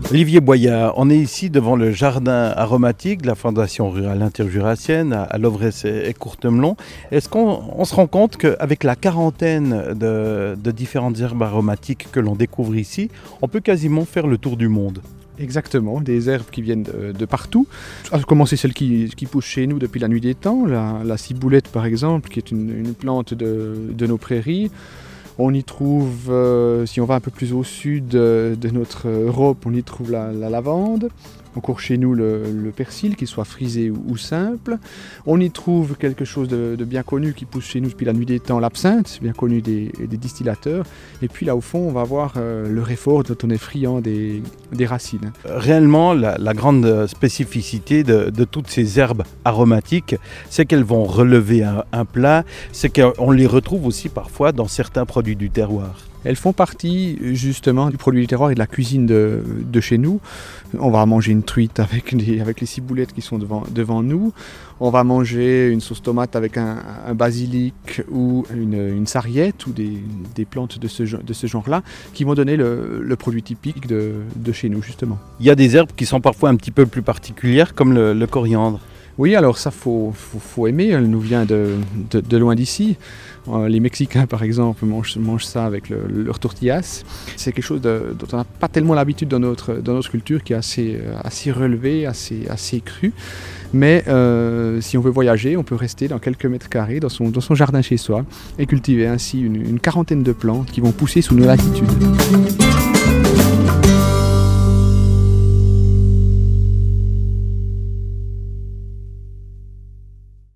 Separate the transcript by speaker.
Speaker 1: Olivier Boyard, on est ici devant le jardin aromatique de la Fondation rurale interjurassienne à Lovresse et Courtemelon. Est-ce qu'on se rend compte qu'avec la quarantaine de différentes herbes aromatiques que l'on découvre ici, on peut quasiment faire le tour du monde?
Speaker 2: Exactement, des herbes qui viennent de partout. À commencer celles qui poussent chez nous depuis la nuit des temps, la ciboulette par exemple, qui est une plante de nos prairies. On y trouve, si on va un peu plus au sud de notre Europe, on y trouve la lavande. Encore chez nous, le persil, qu'il soit frisé ou simple. On y trouve quelque chose de bien connu qui pousse chez nous depuis la nuit des temps, l'absinthe, bien connu des distillateurs. Et puis là, au fond, on va voir le réfort dont on est friand des racines.
Speaker 1: Réellement, la grande spécificité de toutes ces herbes aromatiques, c'est qu'elles vont relever un plat, c'est qu'on les retrouve aussi parfois dans certains produits du terroir.
Speaker 2: Elles font partie justement du produit du terroir et de la cuisine de chez nous. On va manger une truite avec les ciboulettes qui sont devant nous. On va manger une sauce tomate avec un basilic ou une sarriette ou des plantes de ce genre-là qui vont donner le produit typique de chez nous justement.
Speaker 1: Il y a des herbes qui sont parfois un petit peu plus particulières comme le coriandre.
Speaker 2: Oui, alors ça, faut aimer, elle nous vient de loin d'ici. Les Mexicains, par exemple, mangent ça avec leur tortillas. C'est quelque chose dont on n'a pas tellement l'habitude dans notre culture, qui est assez relevé, assez cru. Mais si on veut voyager, on peut rester dans quelques mètres carrés, dans son jardin chez soi, et cultiver ainsi une quarantaine de plantes qui vont pousser sous nos latitudes.